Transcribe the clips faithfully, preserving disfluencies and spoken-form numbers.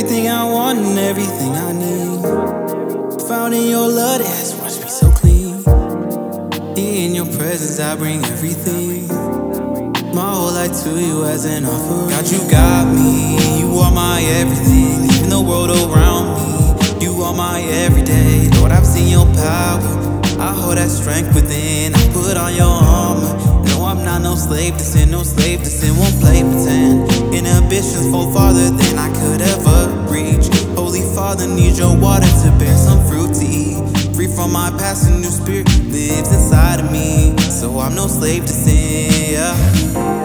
Everything I want and everything I need, found in your love that has washed me so clean. In your presence I bring everything, my whole life to you as an offering. God, you got me, you are my everything. Even the world around me, you are my everyday. Lord, I've seen your power, I hold that strength within. I put on your armor. No, I'm not no slave to sin, no slave to sin, won't play pretend. Inhibitions fall farther than I could ever reach. Holy Father, need your water to bear some fruit to eat. Free from my past, a new spirit lives inside of me, so I'm no slave to sin, yeah.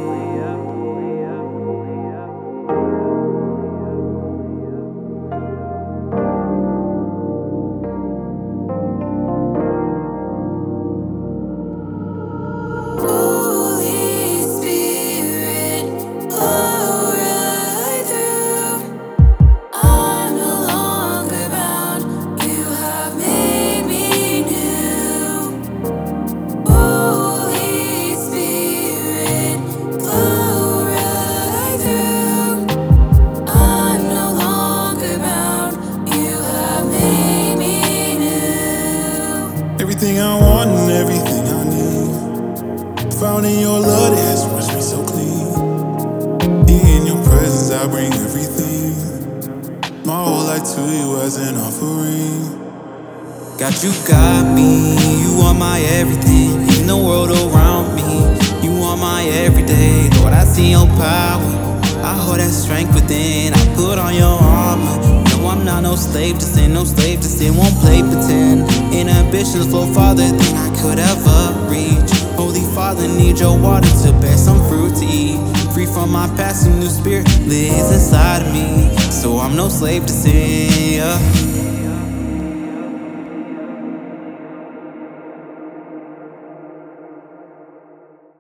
Everything I want and everything I need, found in your love that has washed me so clean. In your presence I bring everything, my whole life to you as an offering. God, you got me, you are my everything. Even the world around me, you are my everyday. Lord, I see your power, I hold that strength within. I put on your armor. No, I'm not no slave to sin, no slave to sin, won't play pretend. Inhibitions flow farther than I could ever reach. Holy Father, need your water to bear some fruit to eat. Free from my past, a new spirit lives inside of me, so I'm no slave to sin, yeah.